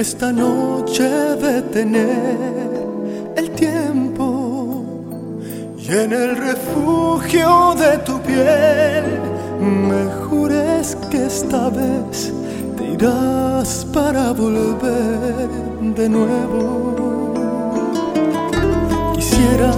esta noche detener el tiempo y en el refugio de tu piel me jures que esta vez te irás para volver de nuevo. Quisiera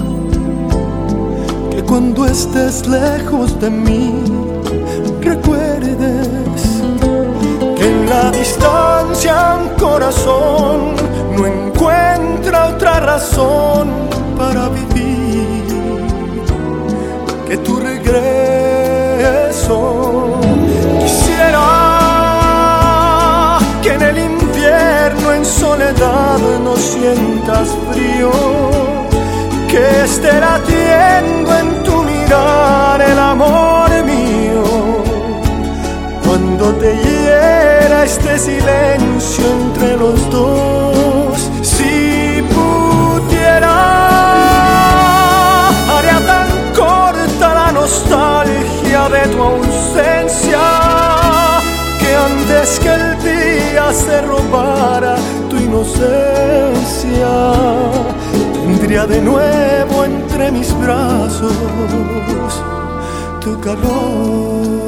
que cuando estés lejos de mí recuerdes que en la distancia un corazón no encuentra otra razón para vivir que tu regreso. Quisiera que en el invierno en soledad no sientas frío, que esté latiendo en tu mirar el amor mío, cuando te hiera este silencio entre los dos. Si pudiera, haría tan corta la nostalgia de tu ausencia, que antes que el día se robara tu inocencia, tendría de nuevo entre mis brazos tu calor.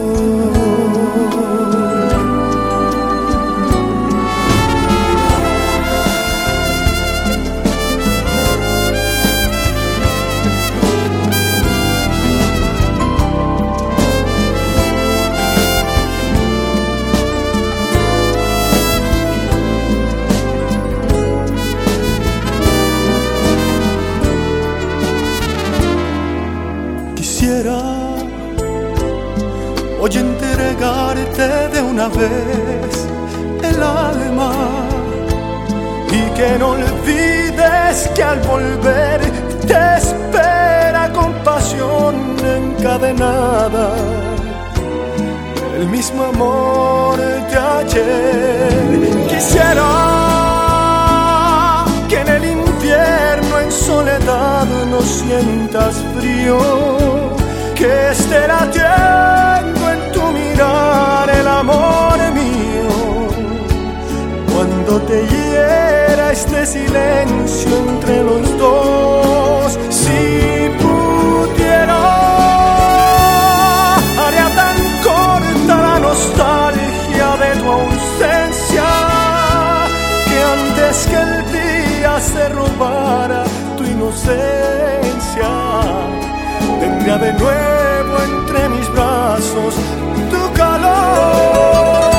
Quisiera hoy entregarte de una vez el alma y que no olvides que al volver te espera con pasión encadenada el mismo amor de ayer. Quisiera que en el invierno en soledad no sientas frío, que esté latiendo en tu mirar el amor mío, cuando te hiera este silencio entre los dos. Si pudiera, haría tan corta la nostalgia de tu ausencia, que antes que el día se robara tu inocencia, tendría de nuevo entre mis brazos tu calor.